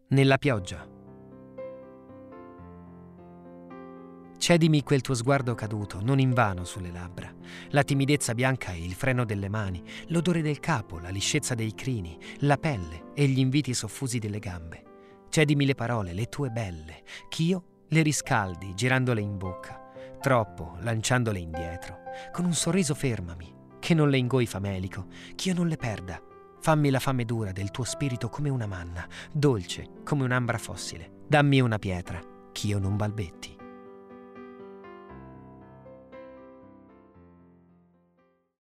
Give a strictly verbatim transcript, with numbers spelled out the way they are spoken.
nella pioggia. Cedimi quel tuo sguardo caduto, non invano sulle labbra, la timidezza bianca e il freno delle mani, l'odore del capo, la liscezza dei crini, la pelle e gli inviti soffusi delle gambe. Cedimi le parole, le tue belle, ch'io le riscaldi girandole in bocca, troppo lanciandole indietro. Con un sorriso fermami, che non le ingoi famelico, ch'io non le perda. Fammi la fame dura del tuo spirito come una manna, dolce come un'ambra fossile. Dammi una pietra, ch'io non balbetti.